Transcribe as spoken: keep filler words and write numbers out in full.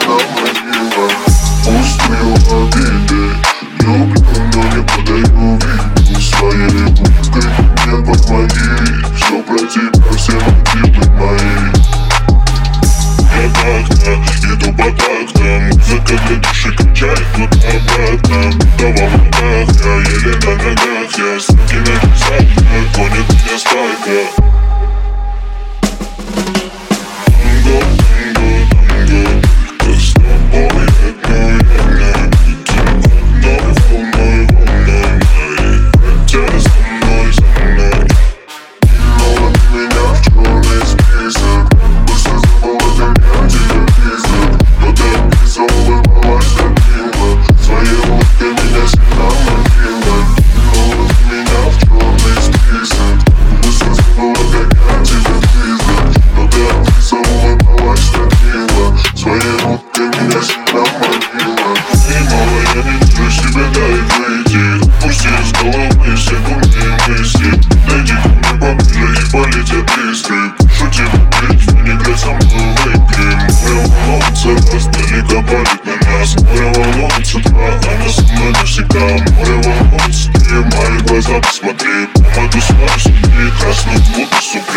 наманила. Пустую обиды, люблю, но не подаю виду. Своей губкой мне помоги. Все про тебя, все мотивы мои. Я так-то, иду по тактам. Музыка для души качает туда-обратно. Будто во влаках, я еле на ногах. Я сутки на часах, гонит меня спайка. Танго, танго, танго, только с тобой одной я не одной волной, волной моей. Хотя со мной, со мной. Кинула ты меня в черный список. Быстро забыла, как я тебя писал. Но ты описал, улыбалась так мило. Своей улыбкой меня сильно манила. Кинула ты меня в черный список. Быстро забыла, как я тебя писал. Но ты описал, улыбалась так мило. Своей улыбкой меня сильно манила. Эй, мало, я не вижу себя, дай выйти. Пусти из головы все дурные мысли. Дойди ко мне поближе и полетят искры. Шути быть, но не играть со мной, выпьем. Море волнуется, раз далеко палит на нас. Море волнуется, два, она со мной навсегда. Море волнуется, ты в мои глаза посмотри. Помаду свою судьбе, красную губы, суп.